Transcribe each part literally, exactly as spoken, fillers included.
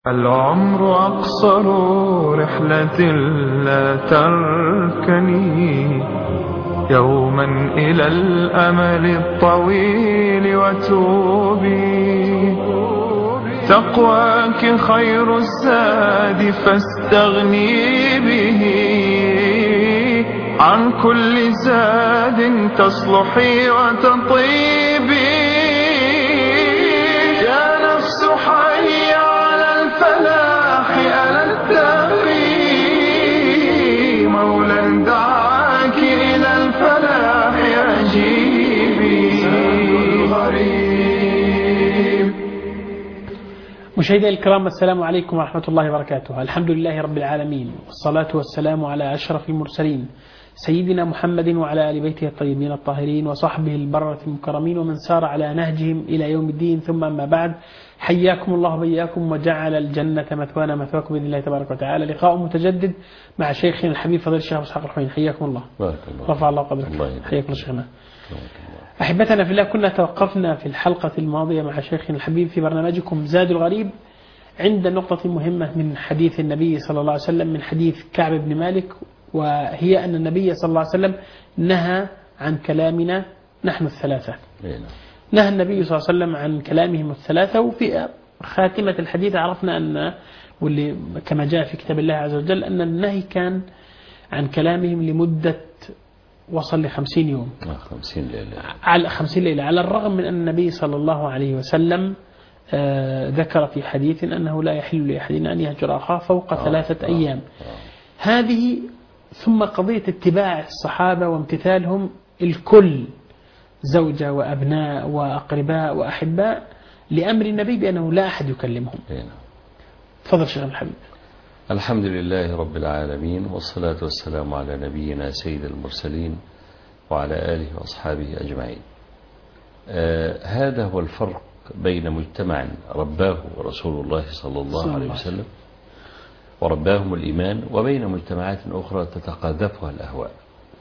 العمر أقصر رحلة لا تركني يوما إلى الأمل الطويل وتوبي. تقواك خير الزاد فاستغني به عن كل زاد تصلحي وتطيبي. يا نفس حي على الفلاح ألا التقي مولا دعاك إلى الفلاح أجيبي. غريب. مشاهدينا الكرام، السلام عليكم ورحمة الله وبركاته. الحمد لله رب العالمين، والصلاة والسلام على أشرف المرسلين سيدنا محمد وعلى آل بيته الطيبين الطاهرين وصحبه البررة المكرمين ومن سار على نهجهم إلى يوم الدين. ثم أما بعد، حياكم الله وبياكم وجعل الجنة مثوانا مثواكم بإذن الله تبارك وتعالى. لقاء متجدد مع شيخنا الحبيب فضيلة الشيخ إسحاق الحويني. حياكم الله، رفع الله قدرك. حياكم شيخنا. أحبتنا في الله، كنا توقفنا في الحلقة الماضية مع شيخنا الحبيب في برنامجكم زاد الغريب عند نقطة مهمة من حديث النبي صلى الله عليه وسلم، من حديث كعب بن مالك، وهي أن النبي صلى الله عليه وسلم نهى عن كلامنا نحن الثلاثة. نهى النبي صلى الله عليه وسلم عن كلامهم الثلاثة. وفي خاتمة الحديث عرفنا أن، واللي كما جاء في كتاب الله عز وجل، أن النهي كان عن كلامهم لمدة وصل لخمسين يوم، خمسين ليلة على خمسين ليلة، على الرغم من أن النبي صلى الله عليه وسلم آه ذكر في حديث أنه لا يحل لأحد أن يهجر أخاه فوق آه ثلاثة آه أيام. آه هذه ثم قضية اتباع الصحابة وامتثالهم، الكل زوجة وأبناء وأقرباء وأحباء، لأمر النبي بأنه لا أحد يكلمهم. تفضل شيخ الحبيب. الحمد لله رب العالمين، والصلاة والسلام على نبينا سيد المرسلين وعلى آله وأصحابه أجمعين. آه هذا هو الفرق بين مجتمع رباه رسول الله صلى الله عليه وسلم ورباهم الإيمان، وبين مجتمعات أخرى تتقاذفها الأهواء.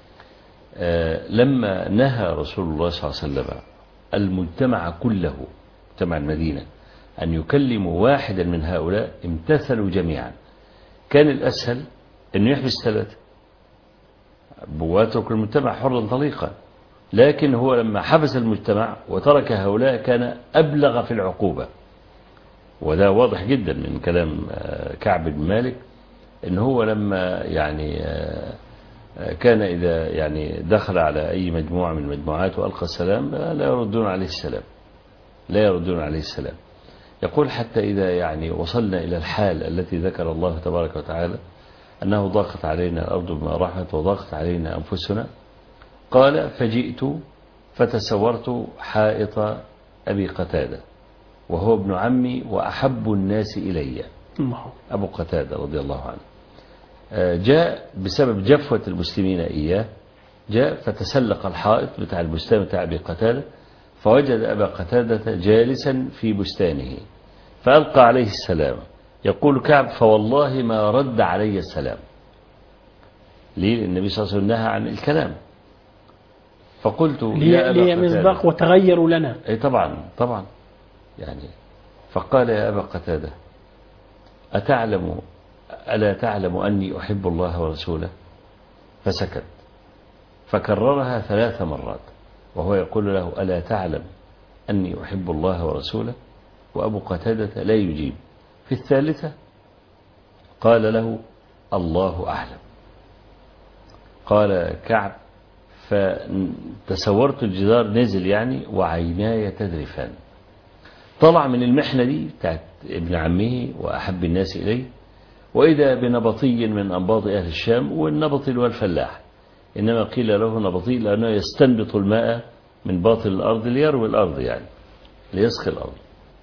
آه لما نهى رسول الله صلى الله عليه وسلم المجتمع كله، مجتمع المدينة، أن يكلموا واحدا من هؤلاء، امتثلوا جميعا. كان الأسهل أنه يحبس ثلاثة ويترك المجتمع حرا طليقا، لكن هو لما حبس المجتمع وترك هؤلاء كان أبلغ في العقوبة. وده واضح جدا من كلام كعب بن مالك، إن هو لما يعني كان إذا يعني دخل على أي مجموعة من المجموعات وألقى السلام لا يردون عليه السلام، لا يردون عليه السلام. يقول حتى إذا يعني وصلنا إلى الحال التي ذكر الله تبارك وتعالى أنه ضاقت علينا الأرض بما رحمت وضاقت علينا أنفسنا، قال فجئت فتسورت حائط أبي قتادة وهو ابن عمي وأحب الناس إلي، أبو قتادة رضي الله عنه. جاء بسبب جفوة المسلمين إياه، جاء فتسلق الحائط بتاع البستان بتاع أبي قتادة، فوجد أبا قتادة جالسا في بستانه فألقى عليه السلام. يقول كعب فوالله ما رد علي السلام. ليه؟ النبي صلى الله عليه وسلم نهى عن الكلام. فقلت يا أبا قتادة، مصداق وتغيروا لنا. أي طبعا طبعا يعني. فقال يا أبا قتادة أتعلم ألا تعلم أني أحب الله ورسوله؟ فسكت، فكررها ثلاث مرات وهو يقول له ألا تعلم أني أحب الله ورسوله؟ وأبو قتادة لا يجيب. في الثالثة قال له الله أعلم. قال كعب فتسورت الجدار نزل يعني وعيناي تذرفان. طلع من المحنة دي بتاعت ابن عمه وأحب الناس إليه، وإذا بنبطي من أنباط أهل الشام، والنبطي هو الفلاح، إنما قيل له نبطي لأنه يستنبط الماء من باطن الأرض ليروي الأرض، يعني ليسقي الأرض.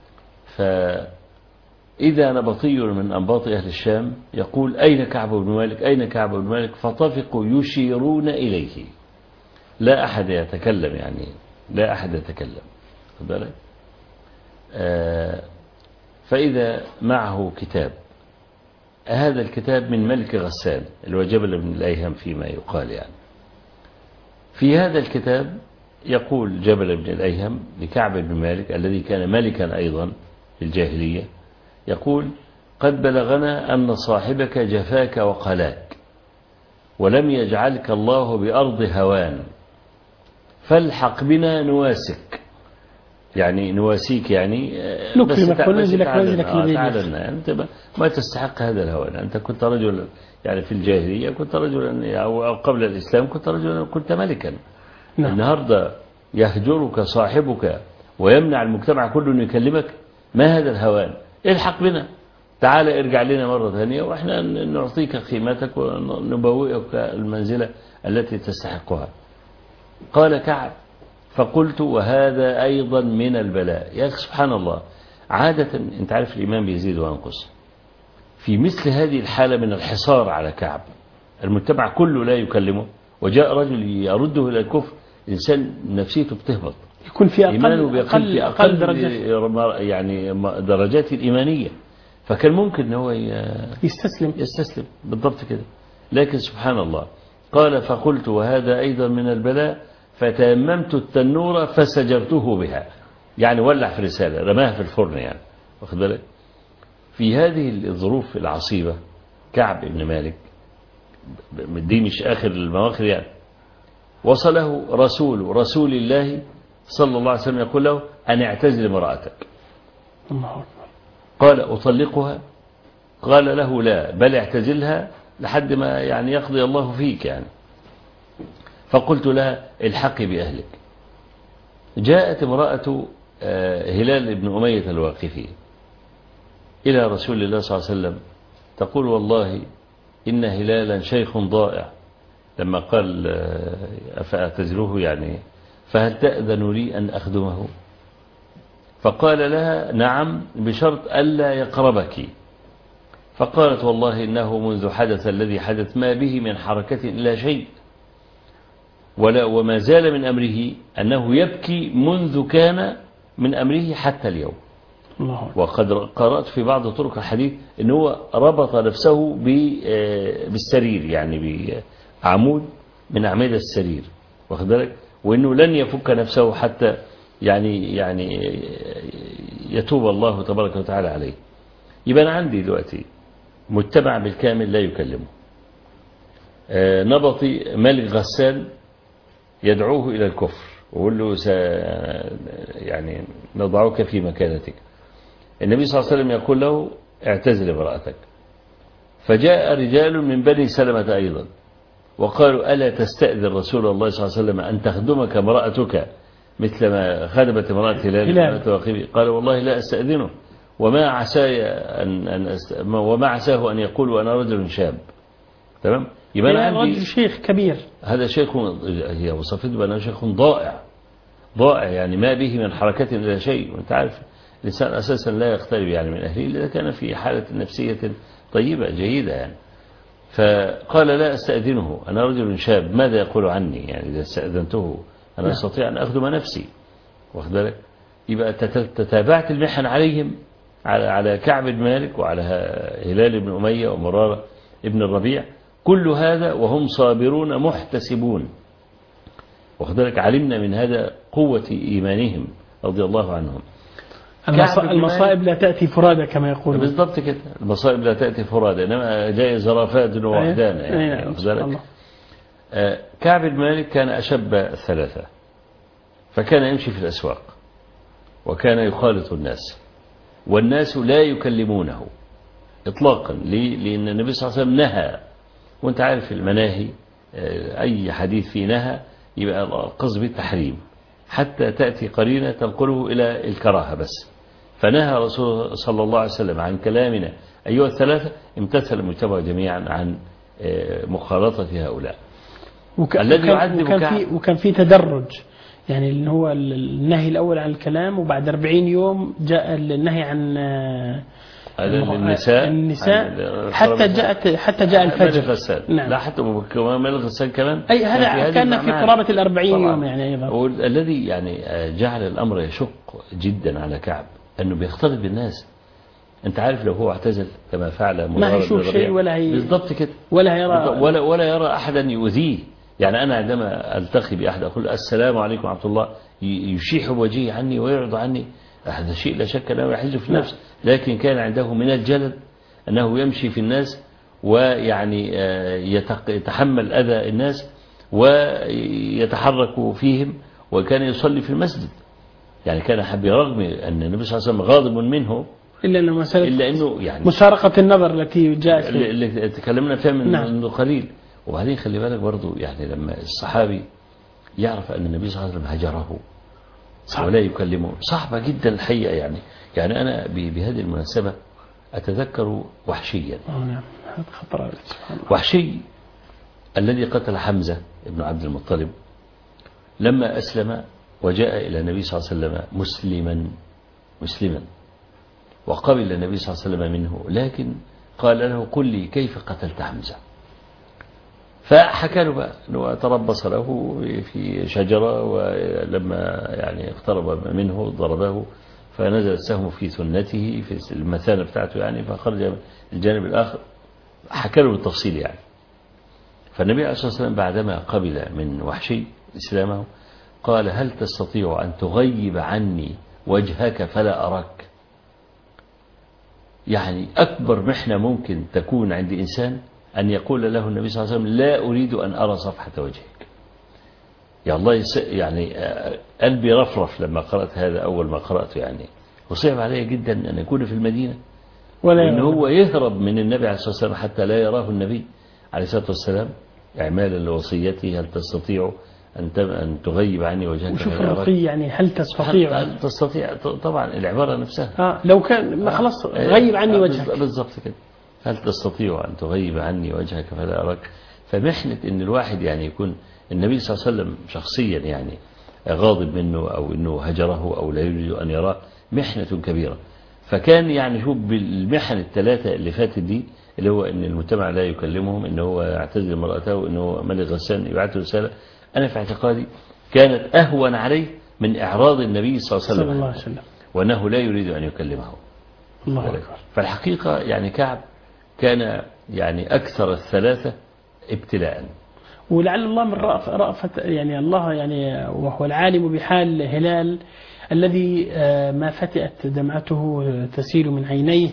فإذا نبطي من أنباط أهل الشام يقول أين كعب بن مالك؟ أين كعب بن مالك؟ فطفقوا يشيرون إليه، لا أحد يتكلم، يعني لا أحد يتكلم. خد بالك؟ آه فإذا معه كتاب، هذا الكتاب من ملك غسان اللي هو جبل بن الأيهم فيما يقال. يعني في هذا الكتاب يقول جبل بن الأيهم لكعب بن مالك الذي كان ملكا أيضا في الجاهلية، يقول قد بلغنا أن صاحبك جفاك وقلاك ولم يجعلك الله بأرض هوان فالحق بنا نواسك، يعني نواسيك يعني نكرمك وننزلك منزلك تعالى أنت ما تستحق هذا الهوان. أنت كنت رجلا يعني في الجاهلية كنت رجلا أو قبل الإسلام كنت رجلا كنت ملكا. نعم. النهاردة يهجرك صاحبك ويمنع المجتمع كله أن يكلمك، ما هذا الهوان؟ الحق بنا، تعال ارجع لنا مرة ثانية وإحنا نعطيك قيمتك ونبوئك المنزلة التي تستحقها. قال كعب فقلت وهذا أيضا من البلاء. يا أخي سبحان الله، عادة أنت عارف الإيمان بيزيد وينقص. في مثل هذه الحالة من الحصار على كعب، المجتمع كله لا يكلمه وجاء رجل يرده إلى الكفر، الإنسان نفسيته بتهبط، يكون في إيمانه أقل, أقل, أقل درجات يعني درجات الإيمانية، فكان ممكن أنه هو يستسلم يستسلم بالضبط كده. لكن سبحان الله قال فقلت وهذا أيضا من البلاء فتيممت التنور فسجرته بها، يعني ولع في رسالة رماها في الفرن يعني، واخد بالك. في هذه الظروف العصيبة كعب بن مالك دي مش آخر المواخر يعني، وصله رسول رسول الله صلى الله عليه وسلم يقول له أن اعتزل امرأتك. قال أطلقها؟ قال له لا، بل اعتزلها لحد ما يعني يقضي الله فيك يعني. فقلت لها الحقي بأهلك. جاءت امرأة هلال بن أمية الواقفي إلى رسول الله صلى الله عليه وسلم تقول والله إن هلالا شيخ ضائع، لما قال أفأعتزله يعني فهل تأذن لي أن أخدمه؟ فقال لها نعم بشرط ألا يقربك. فقالت والله إنه منذ حدث الذي حدث ما به من حركة إلا شيء، ولا وما زال من أمره أنه يبكي منذ كان من أمره حتى اليوم. الله. وقد قرأت في بعض طرق الحديث أنه ربط نفسه بالسرير، يعني بعمود من أعمدة السرير، واخد بالك، وأنه لن يفك نفسه حتى يعني يعني يتوب الله تبارك وتعالى عليه. يبقى أنا عندي دلوقتي مجتمع بالكامل لا يكلمه، نبطي ملك غسان يدعوه إلى الكفر ويقول له س يعني نضعك في مكانتك. النبي صلى الله عليه وسلم يقول له اعتزل امرأتك. فجاء رجال من بني سلمة أيضا وقالوا ألا تستأذن رسول الله صلى الله عليه وسلم أن تخدمك امرأتك مثل ما خدمت امرأة هلال؟ قال والله لا أستأذنه، وما عساي أن, أن أست... وما عساه أن يقول وأنا رجل شاب. تمام. يبقى أنا عندي رجل شيخ كبير، هذا شيخ هي وصفته بأنه شيخ ضائع ضائع يعني ما به من حركة إلى شيء. وأنت عارف الإنسان أساسا لا يقترب يعني من أهله إذا كان في حالة نفسية طيبة جيدة يعني. فقال لا أستأذنه، أنا رجل شاب، ماذا يقول عني يعني إذا استأذنته أنا أستطيع أن أخدم نفسي، واخد بالك. يبقى تتابعت المحن عليهم على على كعب بن مالك وعلى هلال بن أمية ومرارة ابن الربيع، كل هذا وهم صابرون محتسبون، واخد بالك. علمنا من هذا قوة إيمانهم رضي الله عنهم. المصائب لا تأتي فرادى كما يقولون. بالضبط كده، المصائب لا تأتي فرادى إنما جاء زرافات ووحدانا يعني. كعب بن مالك كان أشب الثلاثة، فكان يمشي في الأسواق وكان يخالط الناس والناس لا يكلمونه إطلاقا. ليه؟ لأن النبي صلى الله عليه وسلم نهى، وانت عارف المناهي أي حديث فيه نهى يبقى القصد بالتحريم حتى تأتي قرينة تنقله إلى الكراهة بس. فنهى رسول صلى الله عليه وسلم عن كلامنا أيها الثلاثة، امتثل المجتمع جميعا عن مخالطة هؤلاء. وك... الذي يعذب وكان في وكان في تدرج، يعني اللي هو النهي الأول عن الكلام، وبعد أربعين يوم جاء النهي عن النساء النساء حتى جاءت حتى جاء الفجر. نعم. لا حتى ملك الغسان كمان أي هذا كان في قرابة الأربعين يوم يعني أيضا. والذي يعني جعل الأمر يشق جدا على كعب أنه بيختلط بالناس. أنت عارف لو هو اعتزل كما فعل ما هيشوف شيء ولا هي بالضبط كده، ولا يرى ولا ولا يرى أحدا يؤذيه. يعني أنا عندما ألتقي بأحد أقول السلام عليكم ورحمة الله يشيح بوجهه عني ويعرض عني، هذا شيء لا شك له يحز في النفس، لكن كان عنده من الجلد أنه يمشي في الناس ويعني يتحمل أذى الناس ويتحرك فيهم، وكان يصلي في المسجد. يعني كان برغم أن النبي صلى الله عليه وسلم غاضب منه إلا أنه مسألة إلا أنه يعني مسارقة النظر التي جاءت اللي تكلمنا فيها من نعم. منذ قليل. وبعدين خلي بالك برضو يعني لما الصحابي يعرف أن النبي صلى الله عليه وسلم هجره صعب. ولا يكلمه، صعبة جدا الحقيقة. يعني يعني أنا بهذه المناسبة أتذكر وحشيا. نعم. خطر. وحشي الذي قتل حمزة ابن عبد المطلب لما أسلم وجاء إلى النبي صلى الله عليه وسلم مسلما مسلما وقبل النبي صلى الله عليه وسلم منه، لكن قال له قل لي كيف قتلت حمزة. فحكى له بقى أنه تربص له في شجرة، ولما يعني اقترب منه ضربه فنزل السهم في ثنته في المثانة بتاعته يعني، فخرج الجانب الآخر. حكى له بالتفصيل يعني. فالنبي عليه الصلاة والسلام بعدما قبل من وحشي إسلامه قال هل تستطيع أن تغيب عني وجهك فلا أراك؟ يعني أكبر محنة ممكن تكون عند إنسان أن يقول له النبي صلى الله عليه وسلم لا أريد أن أرى صفحة وجهك. يا الله يس... يعني قلبي رفرف لما قرأت هذا أول ما قرأته يعني، وصعب علي جدا أن يكون في المدينة وأن هو يهرب من النبي عليه الصلاة والسلام حتى لا يراه النبي عليه الصلاة والسلام إعمالا لوصيته هل تستطيع أن أن تغيب عني وجهك؟ وشوف الرقي يعني هل تستطيع؟ هل تستطيع طبعا العبارة نفسها. آه لو كان ما خلاص غيب عني وجهك بالضبط كده. هل تستطيع أن تغيب عني وجهك فلا أراك؟ فمحنة إن الواحد يعني يكون النبي صلى الله عليه وسلم شخصيا يعني غاضب منه أو إنه هجره أو لا يريد أن يراه محنة كبيرة. فكان يعني شوف بالمحن الثلاثة اللي فاتت دي اللي هو إن المجتمع لا يكلمهم، إن هو يعتزل مرأته، إن هو ملك غسان يبعث رسالة، أنا في اعتقادي كانت أهون عليه من إعراض النبي صلى الله عليه وسلم وأنه لا يريد أن يكلمه. الله أكبر. فالحقيقة يعني كعب كان يعني أكثر الثلاثة ابتلاء، ولعل الله من رأفة يعني الله يعني وهو العالم بحال هلال الذي ما فتئت دمعته تسيل من عينيه،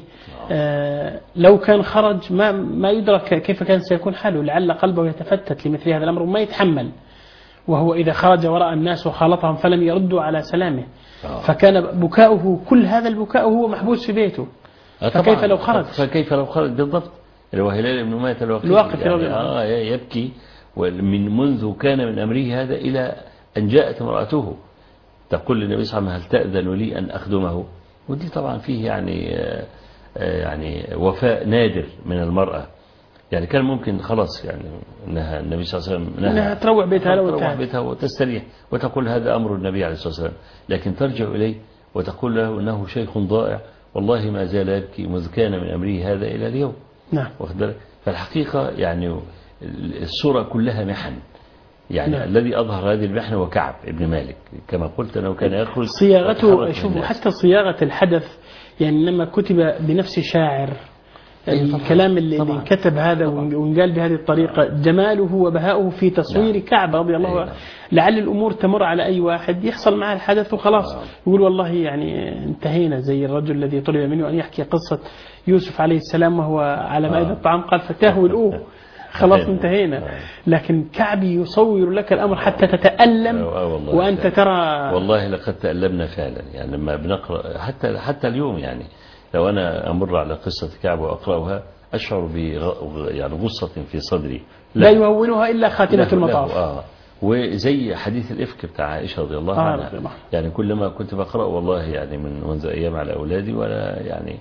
لو كان خرج ما ما يدرك كيف كان سيكون حاله، لعل قلبه يتفتت لمثل هذا الأمر وما يتحمل، وهو إذا خرج وراء الناس وخالطهم فلم يردوا على سلامه، فكان بكاؤه كل هذا البكاء وهو محبوس في بيته، فكيف لو خرج؟ فكيف لو خرج بالضبط. لو هلال بن أمية الواقف يعني آه يبكي ومن منذ كان من أمره هذا إلى أن جاءت امرأته تقول للنبي صلى الله عليه وسلم هل تأذن لي أن أخدمه؟ ودي طبعا فيه يعني يعني وفاء نادر من المرأة. يعني كان ممكن خلاص يعني انها النبي صلى الله عليه وسلم انها تروح بيتها لو تروح بيتها وتستريح وتقول هذا أمر النبي عليه الصلاة والسلام، لكن ترجع إليه وتقول له إنه شيخ ضائع والله ما زال يبكي مذ كان من أمره هذا إلى اليوم. نعم. فالحقيقة يعني الصورة كلها محن يعني. نعم. الذي أظهر هذه المحنة هو كعب ابن مالك كما قلت أنه كان يخرج صياغته. شوفوا حتى صياغة الحدث يعني لما كتب بنفس شاعر الكلام اللي طبعا. كتب هذا ونقال بهذه الطريقة جماله وبهاؤه في تصوير نعم. كعب رضي الله عنه. لعل الأمور تمر على أي واحد يحصل معه الحدث وخلاص نعم. يقول والله يعني انتهينا، زي الرجل الذي طلب منه أن يحكي قصة يوسف عليه السلام وهو على مائدة الطعام قال فتاه الأوه خلاص انتهينا. لكن كعب يصور لك الأمر حتى تتألم وأنت ترى. والله لقد تألمنا فعلا يعني لما بنقرأ حتى حتى اليوم يعني لو أنا أمر على قصة كعب وأقرأها أشعر ب يعني غصة في صدري لا, لا يهونها إلا خاتمة المطاف. آه وزي حديث الإفك بتاع عائشة رضي الله عنها آه يعني كلما كنت بقرأ والله يعني من منذ أيام على أولادي وأنا يعني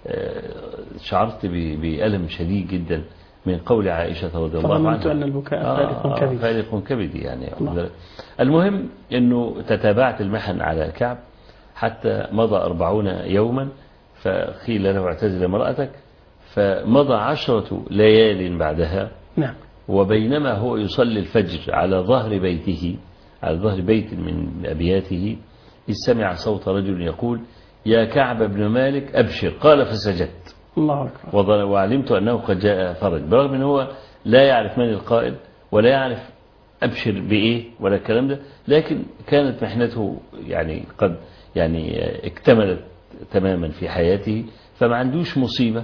شعرت بألم شديد جدا من قول عائشة رضي الله عنها فظننت أن البكاء فارق كبدي فارق كبدي يعني. المهم أنه تتابعت المحن على كعب حتى مضى أربعون يوما فقيل له اعتزل امرأتك، فمضى عشرة ليال بعدها. نعم. وبينما هو يصلي الفجر على ظهر بيته على ظهر بيت من أبياته إذ سمع صوت رجل يقول يا كعب بن مالك أبشر، قال فسجدت. الله أكبر. وعلمت أنه قد جاء فرج، برغم أنه هو لا يعرف من القائل ولا يعرف أبشر بإيه ولا الكلام ده، لكن كانت محنته يعني قد يعني اكتملت تماما في حياته، فما عندوش مصيبة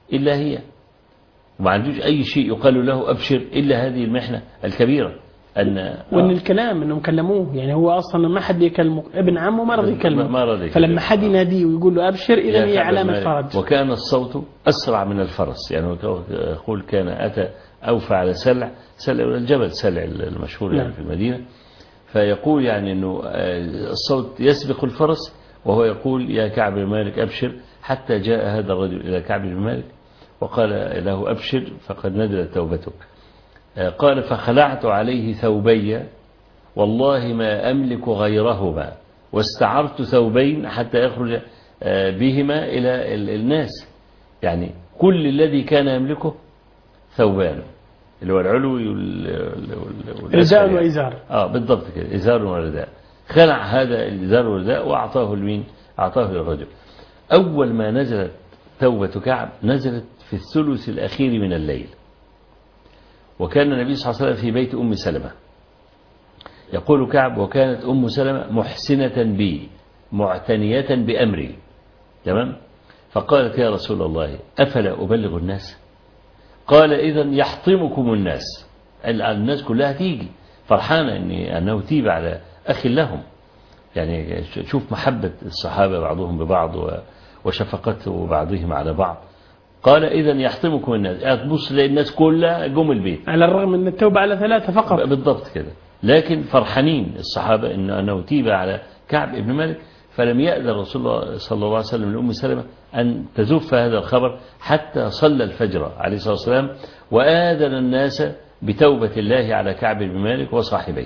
إلا هي، وما عندوش أي شيء يقال له أبشر إلا هذه المحنة الكبيرة. أن وإن الكلام إنهم كلموه، يعني هو أصلا ما حد يكلمه، ابن عمه ما رضي يكلمه، ما رضي فلما يكلمه. حد يناديه ويقول له أبشر إذا هي علامة فرج. وكان الصوت أسرع من الفرس، يعني يقول كان أتى أوفى على سلع، سلع الجبل سلع المشهور يعني في المدينة، فيقول يعني أنه الصوت يسبق الفرس، وهو يقول يا كعب بن مالك أبشر، حتى جاء هذا الرجل إلى كعب بن مالك وقال له أبشر فقد نزلت توبتك. قال فخلعت عليه ثوبي والله ما أملك غيرهما، واستعرت ثوبين حتى يخرج بهما إلى الناس، يعني كل الذي كان يملكه ثوبان، اللي هو العلوي رداء وإزار. آه بالضبط كده، إزار ورداء. خلع هذا الإزار والرداء وأعطاه لمين؟ أعطاه للرجل. أول ما نزلت توبة كعب نزلت في الثلث الأخير من الليل، وكان النبي صلى الله عليه وسلم في بيت أم سلمة. يقول كعب وكانت أم سلمة محسنة بي معتنية بأمري، تمام؟ فقالت يا رسول الله أفلا أبلغ الناس؟ قال إذن يحطمكم الناس، الناس كلها تيجي فرحانة إني أنه تيب على أخي لهم، يعني شوف محبة الصحابة بعضهم ببعض وشفقته بعضهم على بعض. قال إذن يحطمكم الناس، أتبص للناس كلها جم البيت، على الرغم من التوبة على ثلاثة فقط. بالضبط كده، لكن فرحانين الصحابة إنه أنه تيب على كعب بن مالك، فلم يأذن رسول الله صلى الله عليه وسلم لأم سلمة أن تزف هذا الخبر حتى صلى الفجر عليه الصلاة والسلام، وآذن الناس بتوبة الله على كعب بن مالك وصاحبيه.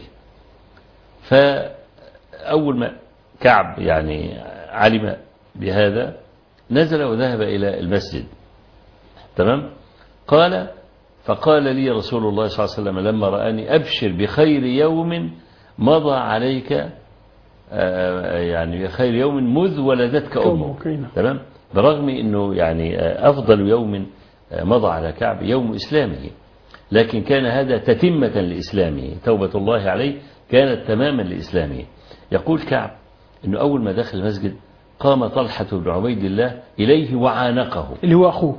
فأول ما كعب يعني علم بهذا نزل وذهب إلى المسجد، تمام؟ قال فقال لي رسول الله صلى الله عليه وسلم لما رآني أبشر بخير يوم مضى عليك، يعني بخير يوم مذ ولدتك أمك، تمام؟ برغم أنه يعني أفضل يوم مضى على كعب يوم إسلامه، لكن كان هذا تتمة لإسلامه، توبة الله عليه كانت تماما لإسلامه. يقول كعب أنه أول ما دخل المسجد قام طلحة بن عبيد الله إليه وعانقه، اللي هو أخوه،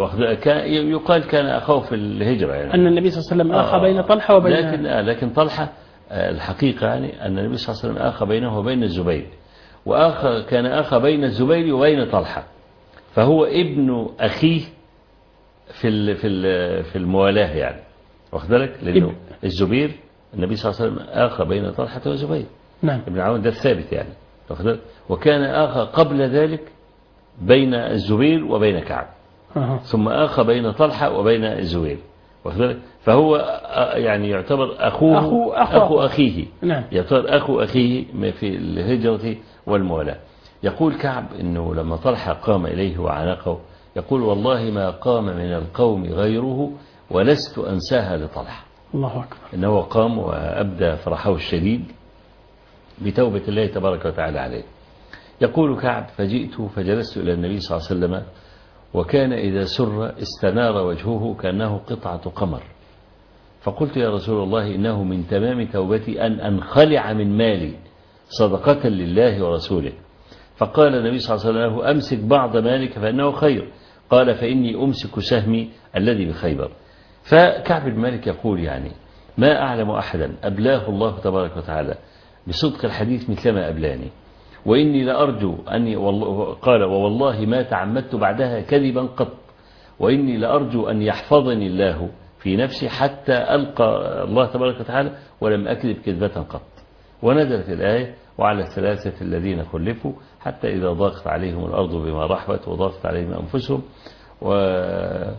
يقال كان أخوه في الهجرة، يعني أن النبي صلى الله عليه وسلم آخى بين طلحة وبين، لكن, لكن طلحة الحقيقة يعني أن النبي صلى الله عليه وسلم آخى بينه وبين الزبير، وآخى كان آخى بين الزبير وبين طلحة، فهو ابن أخيه في ال في ال في الموالاة، يعني واخد بالك، لأنه الزبير النبي صلى الله عليه وسلم آخى بين طلحة والزبير، نعم، ابن عون ده الثابت يعني، واخد بالك، وكان آخى قبل ذلك بين الزبير وبين كعب، أه. ثم آخى بين طلحة وبين الزبير، واخد بالك، فهو يعني يعتبر أخوه أخو, أخو, أخو أخيه، نعم، يعتبر أخو أخيه في الهجرة والموالاة. يقول كعب إنه لما طلحة قام إليه وعانقه يقول والله ما قام من القوم غيره ولست أنساها لطلحة. الله أكبر. إنه قام وأبدى فرحه الشديد بتوبة الله تبارك وتعالى عليه. يقول كعب فجئت فجلست إلى النبي صلى الله عليه وسلم وكان إذا سر استنار وجهه كأنه قطعة قمر، فقلت يا رسول الله إنه من تمام توبتي أن أنخلع من مالي صدقة لله ورسوله. فقال النبي صلى الله عليه وسلم أمسك بعض مالك فإنه خير، قال فإني أمسك سهمي الذي بخيبر. فكعب بن مالك يقول يعني ما أعلم أحدا أبلاه الله تبارك وتعالى بصدق الحديث مثلما أبلاني، وإني لأرجو أني والله قال ووالله ما تعمدت بعدها كذبا قط، وإني لأرجو أن يحفظني الله في نفسي حتى ألقى الله تبارك وتعالى ولم أكذب كذبة قط. ونزلت الآية وعلى الثلاثة الذين خلفوا حتى إذا ضاقت عليهم الأرض بما رحبت وضاقت عليهم أنفسهم وإلى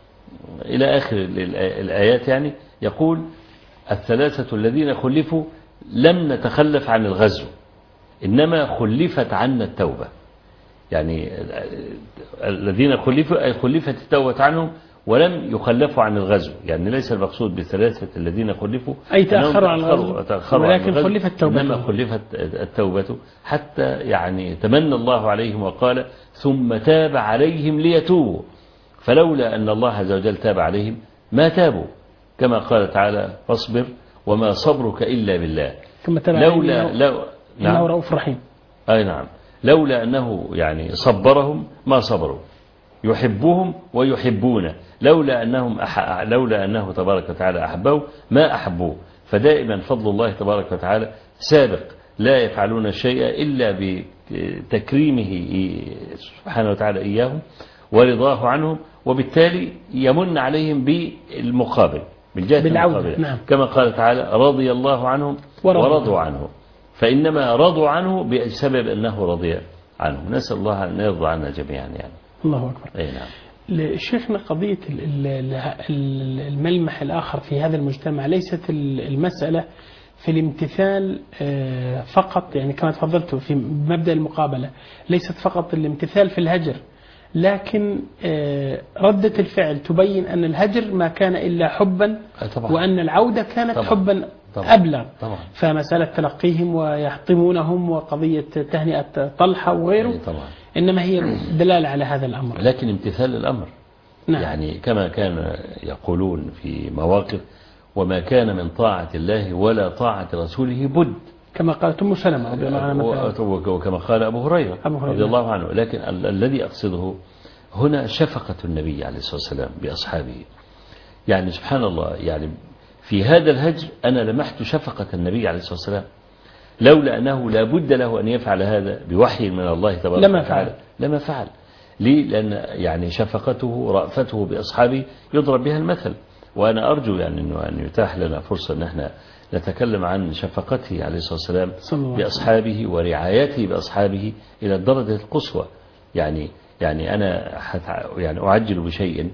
آخر الآيات. يعني يقول الثلاثة الذين خلفوا لم نتخلف عن الغزو إنما خلفت عنا التوبة، يعني الذين خلفوا خلفت التوبة عنهم ولم يخلفوا عن الغزو، يعني ليس المقصود بالثلاثة الذين خلفوا أي تأخروا عن الغزو ولكن خلفت التوبة، إنما خلفت التوبة حتى يعني تمنى الله عليهم وقال ثم تاب عليهم ليتوبوا، فلولا أن الله عز وجل تاب عليهم ما تابوا، كما قال تعالى فاصبر وما صبرك إلا بالله ثم تاب لولا لو نعم رؤوف رحيم. أي نعم، لولا أنه يعني صبرهم ما صبروا، يحبهم ويحبونه، لولا أنهم أح... لولا أنه تبارك وتعالى أحبه ما أحبوه. فدائما فضل الله تبارك وتعالى سابق، لا يفعلون شيئا إلا بتكريمه سبحانه وتعالى إياهم ورضاه عنهم، وبالتالي يمن عليهم بالمقابل، بالجهة المقابلة. نعم. كما قال تعالى رضي الله عنهم ورضوا, ورضوا عنه، فإنما رضوا عنه بسبب أنه رضي عنه. نسأل الله أن يرضى عنا جميعا يعني. الله أكبر. أي نعم. شيخنا قضية الملمح الآخر في هذا المجتمع ليست المسألة في الامتثال فقط، يعني كما تفضلت في مبدأ المقابلة، ليست فقط الامتثال في الهجر، لكن ردة الفعل تبين أن الهجر ما كان إلا حبا، طبعا. وأن العودة كانت طبعا. حبا طبعا. أبلغ طبعا. فمسألة تلقيهم ويحطمونهم وقضية تهنئة طلحة وغيره طبعا. إنما هي دلالة على هذا الأمر، لكن امتثال الأمر. نعم. يعني كما كان يقولون في مواقف وما كان من طاعة الله ولا طاعة رسوله بد، كما قالت أم سلمة رضي الله عنها، وكما قال أبو هريرة رضي الله عنه. لكن الذي أقصده هنا شفقة النبي عليه الصلاة والسلام بأصحابه. يعني سبحان الله، يعني في هذا الهجر أنا لمحت شفقة النبي عليه الصلاة والسلام، لولا أنه لا بد له أن يفعل هذا بوحي من الله تبارك لما وتعالى فعل. لما فعل. ليه؟ لأن يعني شفقته رأفته بأصحابه يضرب بها المثل. وأنا أرجو يعني أنه أن يتاح لنا فرصة أن احنا نتكلم عن شفقته عليه الصلاة والسلام بأصحابه ورعايته بأصحابه إلى الدرجة القصوى. يعني يعني أنا يعني أعجل بشيء.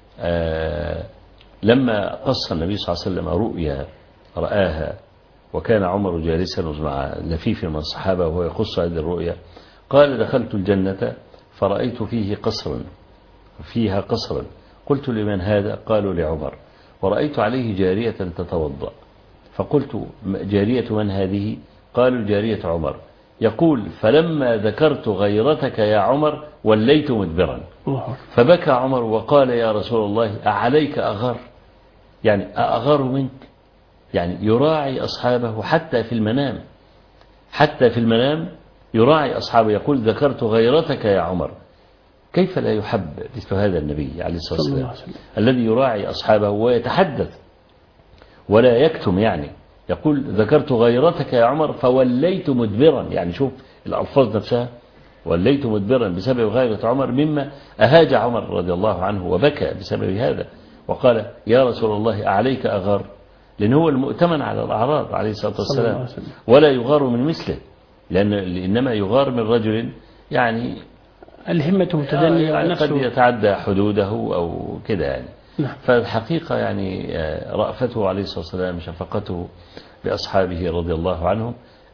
آه لما قص النبي صلى الله عليه وسلم رؤيا رآها، وكان عمر جالسا مع لفيف من الصحابة وهو يقص هذه الرؤيا، قال دخلت الجنة فرأيت فيه قصرا فيها قصرا، قلت لمن هذا؟ قالوا لعمر، ورأيت عليه جارية تتوضأ، فقلت جارية من هذه؟ قالوا جارية عمر. يقول فلما ذكرت غيرتك يا عمر وليت مدبرا، فبكى عمر وقال يا رسول الله أعليك أغار؟ يعني أغار منك؟ يعني يراعي أصحابه حتى في المنام، حتى في المنام يراعي أصحابه. يقول ذكرت غيرتك يا عمر. كيف لا يحب مثل هذا النبي عليه الصلاة والسلام الذي يراعي أصحابه ويتحدث ولا يكتم؟ يعني يقول ذكرت غيرتك يا عمر فوليت مدبرا، يعني شوف الألفاظ نفسها، وليت مدبرا بسبب غيرة عمر، مما أهاج عمر رضي الله عنه وبكى بسبب هذا، وقال يا رسول الله أعليك أغار؟ لأن هو المؤتمن على الأعراض عليه الصلاة والسلام، ولا يغار من مثله، لأن إنما يغار من رجل يعني الهمة متدنية يعني ونفسه قد يتعدى حدوده أو كده يعني. نعم. فالحقيقة يعني رأفته عليه الصلاة والسلام، شفقته بأصحابه رضي الله عنهم،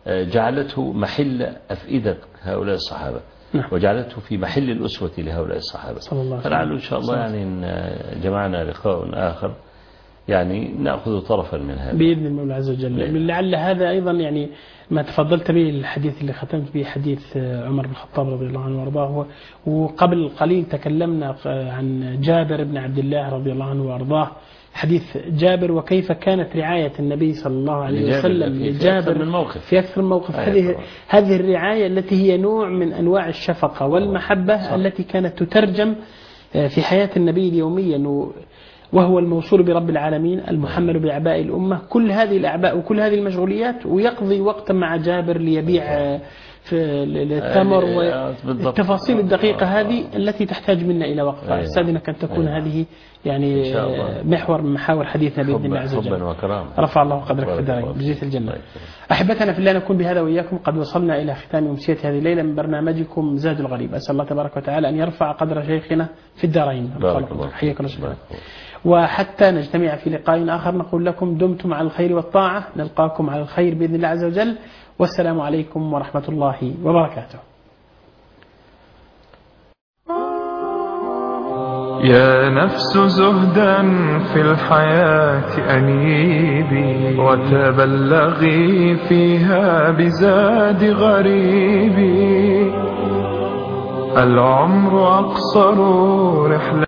جعلته محل أفئدة هؤلاء الصحابة. نعم. وجعلته في محل الأسوة لهؤلاء الصحابة. فلعله إن شاء الله يعني إن جمعنا لقاء آخر يعني نأخذ طرفا من هذا بإذن المولى عز وجل. لعل هذا أيضا يعني ما تفضلت به الحديث اللي ختمت به، حديث عمر بن الخطاب رضي الله عنه وارضاه. وقبل قليل تكلمنا عن جابر بن عبد الله رضي الله عنه وارضاه، حديث جابر وكيف كانت رعاية النبي صلى الله عليه وسلم لجابر من موقف في أكثر من موقف. هذه هذه الرعاية التي هي نوع من أنواع الشفقة والمحبة صح. التي كانت تترجم في حياة النبي اليومية، وهو الموصول برب العالمين المحمل بأعباء الأمة، كل هذه الأعباء وكل هذه المشغوليات، ويقضي وقتا مع جابر ليبيع في التمر والتفاصيل الدقيقة هذه التي تحتاج منا إلى وقفة. أستاذنك أن تكون هذه يعني محور من محاور حديثنا بإذن الله عز وجل. رفع الله قدرك في الدارين بجزية الجنة. أحبتنا في الله، نكون بهذا وإياكم قد وصلنا إلى ختام أمسية هذه الليلة من برنامجكم زاد الغريب. أسأل الله تبارك وتعالى أن يرفع قدر شيخنا في الدارين. حياك الله. وحتى نجتمع في لقاء آخر نقول لكم دمتم على الخير والطاعة، نلقاكم على الخير بإذن الله عز وجل، والسلام عليكم ورحمة الله وبركاته. يا نفس زهدا في الحياة أنيبي، وتبلغي فيها بزاد غريبي، العمر أقصر رحلة